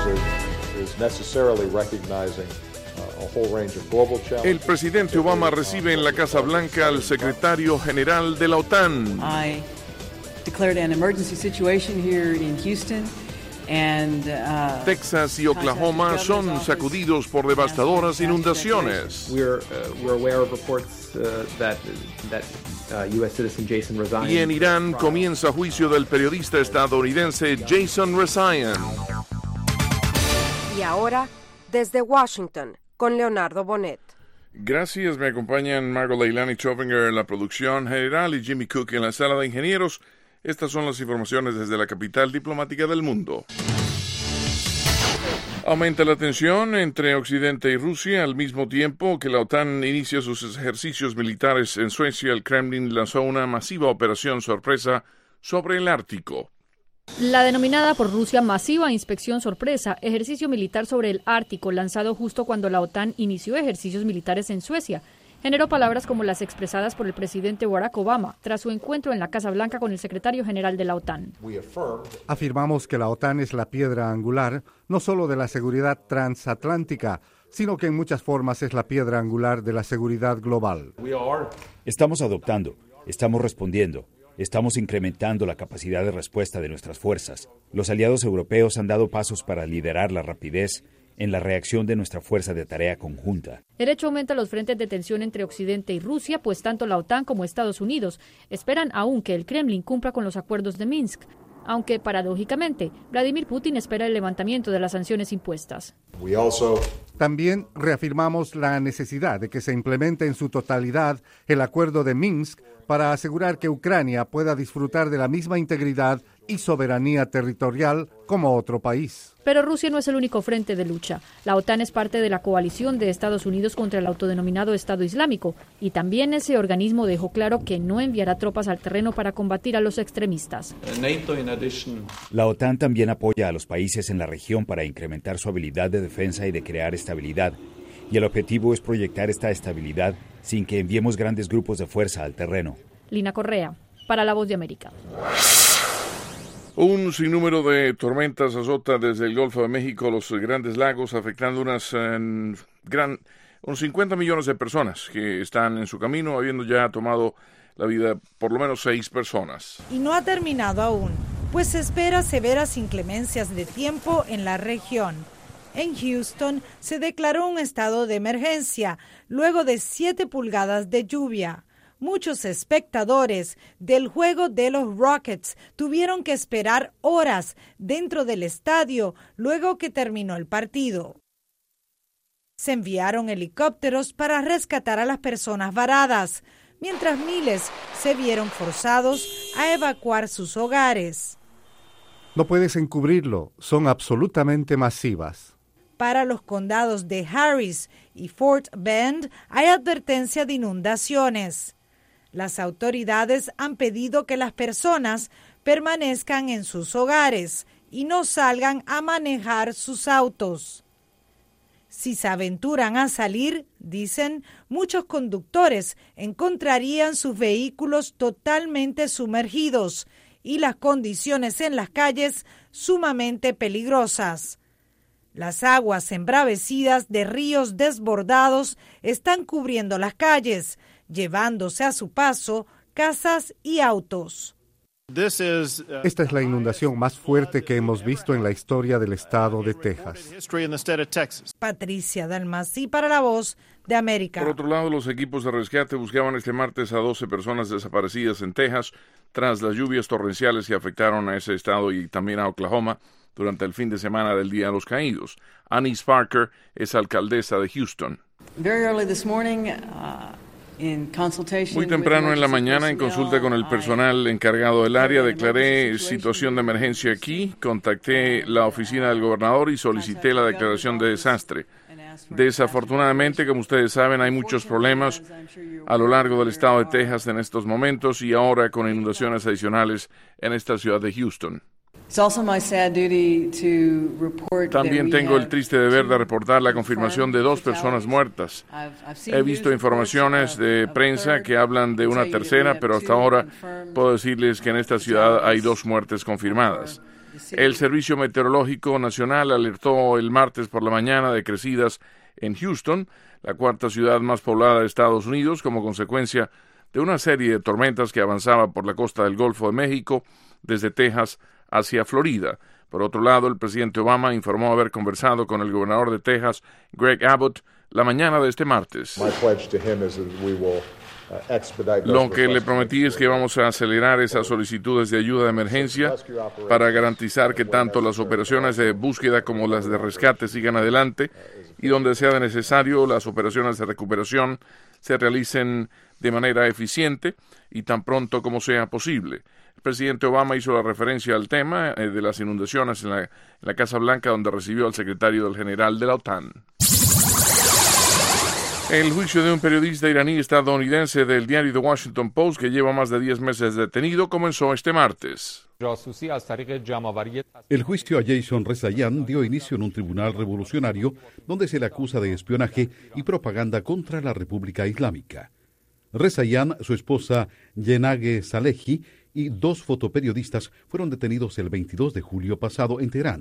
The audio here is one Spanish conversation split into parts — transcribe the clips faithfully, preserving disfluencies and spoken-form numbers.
El presidente Obama recibe en la Casa Blanca al secretario general de la OTAN. I declared an emergency situation here in Houston. And, uh, Texas y Oklahoma son sacudidos por devastadoras inundaciones. We're, uh, we're aware of reports uh, that, that uh, U S citizen Jason Rezaian. Y en Irán comienza juicio del periodista estadounidense Jason Rezaian. Y ahora, desde Washington, con Leonardo Bonet. Gracias, me acompañan Margot Leilani Chovinger en la producción general y Jimmy Cook en la sala de ingenieros. Estas son las informaciones desde la capital diplomática del mundo. Aumenta la tensión entre Occidente y Rusia al mismo tiempo que la OTAN inicia sus ejercicios militares en Suecia. El Kremlin lanzó una masiva operación sorpresa sobre el Ártico. La denominada por Rusia masiva inspección sorpresa, ejercicio militar sobre el Ártico, lanzado justo cuando la OTAN inició ejercicios militares en Suecia, generó palabras como las expresadas por el presidente Barack Obama tras su encuentro en la Casa Blanca con el secretario general de la OTAN. Afirmamos que la OTAN es la piedra angular no solo de la seguridad transatlántica, sino que en muchas formas es la piedra angular de la seguridad global. Estamos adoptando, estamos respondiendo, estamos incrementando la capacidad de respuesta de nuestras fuerzas. Los aliados europeos han dado pasos para liderar la rapidez en la reacción de nuestra fuerza de tarea conjunta. El hecho aumenta los frentes de tensión entre Occidente y Rusia, pues tanto la OTAN como Estados Unidos esperan aún que el Kremlin cumpla con los acuerdos de Minsk, aunque paradójicamente Vladimir Putin espera el levantamiento de las sanciones impuestas. También reafirmamos la necesidad de que se implemente en su totalidad el acuerdo de Minsk para asegurar que Ucrania pueda disfrutar de la misma integridad y soberanía territorial como otro país. Pero Rusia no es el único frente de lucha. La OTAN es parte de la coalición de Estados Unidos contra el autodenominado Estado Islámico, y también ese organismo dejó claro que no enviará tropas al terreno para combatir a los extremistas. La OTAN también apoya a los países en la región para incrementar su habilidad de defensa y de crear estabilidad, y el objetivo es proyectar esta estabilidad sin que enviemos grandes grupos de fuerza al terreno. Lina Correa, para La Voz de América. Un sinnúmero de tormentas azota desde el Golfo de México los Grandes Lagos, afectando unas, eh, gran, unos cincuenta millones de personas que están en su camino, habiendo ya tomado la vida por lo menos seis personas. Y no ha terminado aún, pues se espera severas inclemencias de tiempo en la región. En Houston se declaró un estado de emergencia luego de siete pulgadas de lluvia. Muchos espectadores del juego de los Rockets tuvieron que esperar horas dentro del estadio luego que terminó el partido. Se enviaron helicópteros para rescatar a las personas varadas, mientras miles se vieron forzados a evacuar sus hogares. No puedes encubrirlo, son absolutamente masivas. Para los condados de Harris y Fort Bend hay advertencia de inundaciones. Las autoridades han pedido que las personas permanezcan en sus hogares y no salgan a manejar sus autos. Si se aventuran a salir, dicen, muchos conductores encontrarían sus vehículos totalmente sumergidos y las condiciones en las calles sumamente peligrosas. Las aguas embravecidas de ríos desbordados están cubriendo las calles, llevándose a su paso casas y autos. Esta es la inundación más fuerte que hemos visto en la historia del estado de Texas. Patricia Dalmasi para La Voz de América. Por otro lado, los equipos de rescate buscaban este martes a doce personas desaparecidas en Texas tras las lluvias torrenciales que afectaron a ese estado y también a Oklahoma durante el fin de semana del Día de los Caídos. Anise Parker es alcaldesa de Houston. Very early this morning, uh... Muy temprano en la mañana, en consulta con el personal encargado del área, declaré situación de emergencia aquí, contacté la oficina del gobernador y solicité la declaración de desastre. Desafortunadamente, como ustedes saben, hay muchos problemas a lo largo del estado de Texas en estos momentos y ahora con inundaciones adicionales en esta ciudad de Houston. También tengo el triste deber de reportar la confirmación de dos personas muertas. He visto informaciones de prensa que hablan de una tercera, pero hasta ahora puedo decirles que en esta ciudad hay dos muertes confirmadas. El Servicio Meteorológico Nacional alertó el martes por la mañana de crecidas en Houston, la cuarta ciudad más poblada de Estados Unidos, como consecuencia de una serie de tormentas que avanzaba por la costa del Golfo de México desde Texas hacia Florida. Por otro lado, el presidente Obama informó haber conversado con el gobernador de Texas, Greg Abbott, la mañana de este martes. Lo que le prometí es que vamos a acelerar esas solicitudes de ayuda de emergencia para garantizar que tanto las operaciones de búsqueda como las de rescate sigan adelante y donde sea necesario las operaciones de recuperación se realicen de manera eficiente y tan pronto como sea posible. El presidente Obama hizo la referencia al tema eh, de las inundaciones en la, en la Casa Blanca, donde recibió al secretario del general de la OTAN. El juicio de un periodista iraní estadounidense del diario The Washington Post, que lleva más de diez meses detenido, comenzó este martes. El juicio a Jason Rezaian dio inicio en un tribunal revolucionario donde se le acusa de espionaje y propaganda contra la República Islámica. Rezaian, su esposa Yenage Salehi y dos fotoperiodistas fueron detenidos el veintidós de julio pasado en Teherán.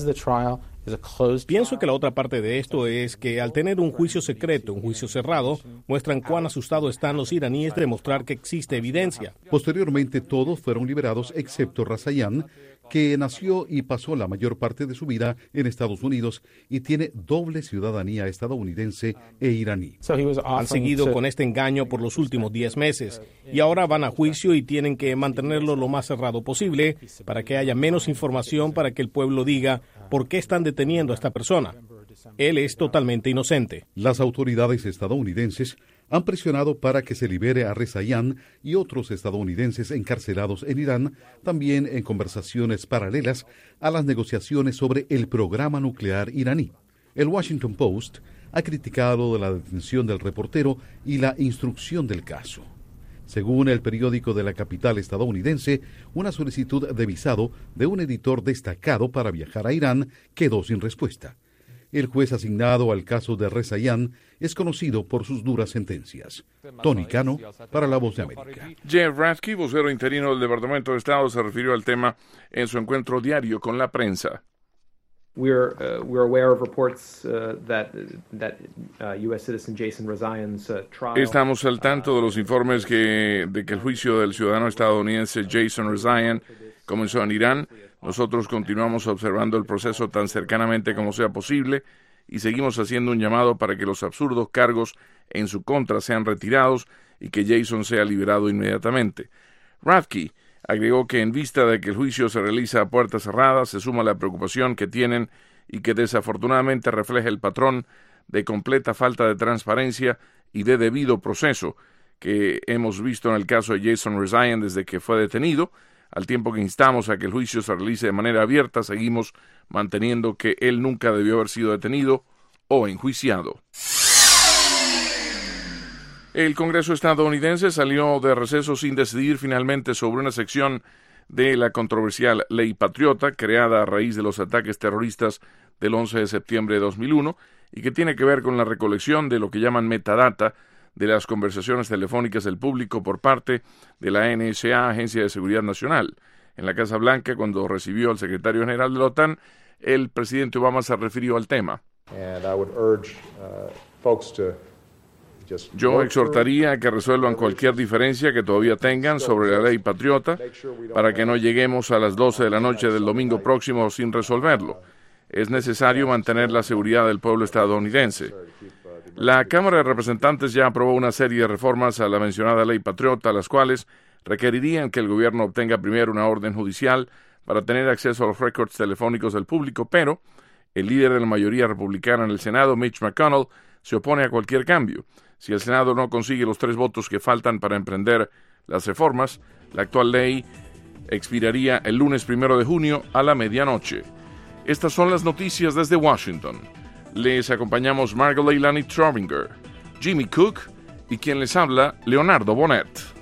Pienso que la otra parte de esto es que al tener un juicio secreto, un juicio cerrado, muestran cuán asustados están los iraníes de demostrar que existe evidencia. Posteriormente todos fueron liberados excepto Rezaian, que nació y pasó la mayor parte de su vida en Estados Unidos y tiene doble ciudadanía estadounidense e iraní. Han seguido con este engaño por los últimos diez meses y ahora van a juicio y tienen que mantenerlo lo más cerrado posible para que haya menos información para que el pueblo diga por qué están deteniendo a esta persona. Él es totalmente inocente. Las autoridades estadounidenses han presionado para que se libere a Rezaian y otros estadounidenses encarcelados en Irán, también en conversaciones paralelas a las negociaciones sobre el programa nuclear iraní. El Washington Post ha criticado la detención del reportero y la instrucción del caso. Según el periódico de la capital estadounidense, una solicitud de visado de un editor destacado para viajar a Irán quedó sin respuesta. El juez asignado al caso de Rezaian es conocido por sus duras sentencias. Tony Cano, para La Voz de América. Jeff Radke, vocero interino del Departamento de Estado, se refirió al tema en su encuentro diario con la prensa. We're uh, we're aware of reports uh, that that uh, U S citizen Jason Rezaian's uh, trial. Estamos al tanto de los informes que de que el juicio del ciudadano estadounidense Jason Rezaian comenzó en Irán. Nosotros continuamos observando el proceso tan cercanamente como sea posible y seguimos haciendo un llamado para que los absurdos cargos en su contra sean retirados y que Jason sea liberado inmediatamente. Radke agregó que en vista de que el juicio se realiza a puertas cerradas, se suma la preocupación que tienen y que desafortunadamente refleja el patrón de completa falta de transparencia y de debido proceso que hemos visto en el caso de Jason Rezaian desde que fue detenido. Al tiempo que instamos a que el juicio se realice de manera abierta, seguimos manteniendo que él nunca debió haber sido detenido o enjuiciado. El Congreso estadounidense salió de receso sin decidir finalmente sobre una sección de la controversial Ley Patriota, creada a raíz de los ataques terroristas del once de septiembre de dos mil uno, y que tiene que ver con la recolección de lo que llaman metadata de las conversaciones telefónicas del público por parte de la N S A, Agencia de Seguridad Nacional. En la Casa Blanca, cuando recibió al secretario general de la OTAN, el presidente Obama se refirió al tema. Yo exhortaría a que resuelvan cualquier diferencia que todavía tengan sobre la ley patriota para que no lleguemos a las doce de la noche del domingo próximo sin resolverlo. Es necesario mantener la seguridad del pueblo estadounidense. La Cámara de Representantes ya aprobó una serie de reformas a la mencionada ley patriota, las cuales requerirían que el gobierno obtenga primero una orden judicial para tener acceso a los récords telefónicos del público, pero el líder de la mayoría republicana en el Senado, Mitch McConnell, se opone a cualquier cambio. Si el Senado no consigue los tres votos que faltan para emprender las reformas, la actual ley expiraría el lunes primero de junio a la medianoche. Estas son las noticias desde Washington. Les acompañamos Margot Leilani Trovinger, Jimmy Cook y quien les habla, Leonardo Bonet.